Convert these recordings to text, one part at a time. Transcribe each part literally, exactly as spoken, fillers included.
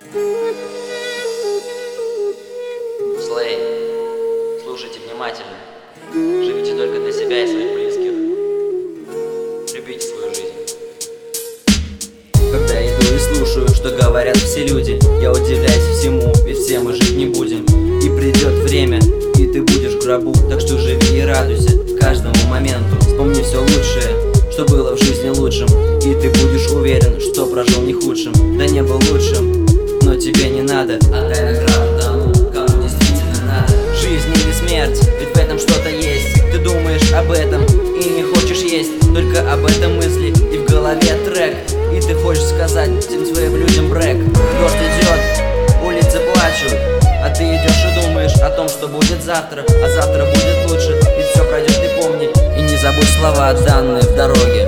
Слей, слушайте внимательно. Живите только для себя и своих близких. Любите свою жизнь. Когда иду и слушаю, что говорят все люди, я удивляюсь всему, ведь все мы жить не будем. И придет время, и ты будешь в гробу, так что живи и радуйся каждому моменту. Вспомни все лучшее, что было в жизни лучшим, и ты будешь уверен, что прожил не худшим. Да не был лучшим, но тебе не надо. Отдай награду тому, кому действительно надо. Жизнь или смерть, ведь в этом что-то есть. Ты думаешь об этом и не хочешь есть, только об этом мысли и в голове трек. И ты хочешь сказать всем своим людям брэк. Дождь идет, улицы плачут, а ты идешь и думаешь о том, что будет завтра. А завтра будет лучше, ведь все пройдет, ты помни. И не забудь слова, данные в дороге.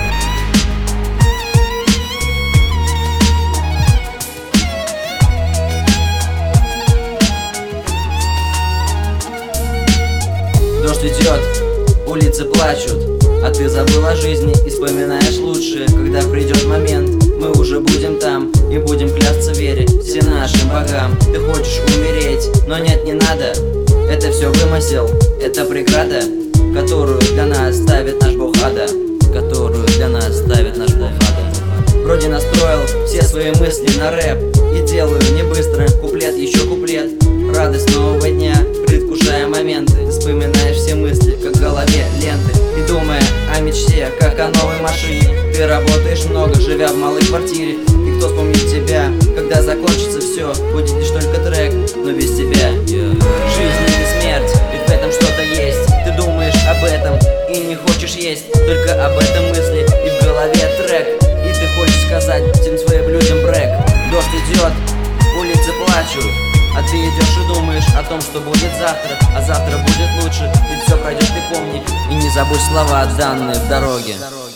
Дождь идет, улицы плачут, а ты забыл о жизни и вспоминаешь лучшее. Когда придет момент, мы уже будем там и будем клясться в вере всем нашим богам. Ты хочешь умереть, но нет, не надо. Это все вымысел, это преграда, которую для нас ставит наш бог ада. Которую для нас ставит наш бог ада. Вроде настроил все свои мысли на рэп и делаю не быстро, куплет, еще куплет. Радость нового дня, предвкушая моменты. Ты вспоминаешь все мысли, как в голове ленты. И думая о мечте, как о новой машине. Ты работаешь много, живя в малой квартире. И кто вспомнит тебя, когда закончится все? Будет лишь только трек, но без тебя. Жизнь или смерть, ведь в этом что-то есть. Ты думаешь об этом и не хочешь есть, только об этом мысли и в голове трек. И ты хочешь сказать всем своим людям брэк. Дождь идет, улицы плачут, а ты идешь и думаешь о том, что будет завтра. А завтра будет лучше, ведь все пройдет, ты помни. И не забудь слова, данные в дороге.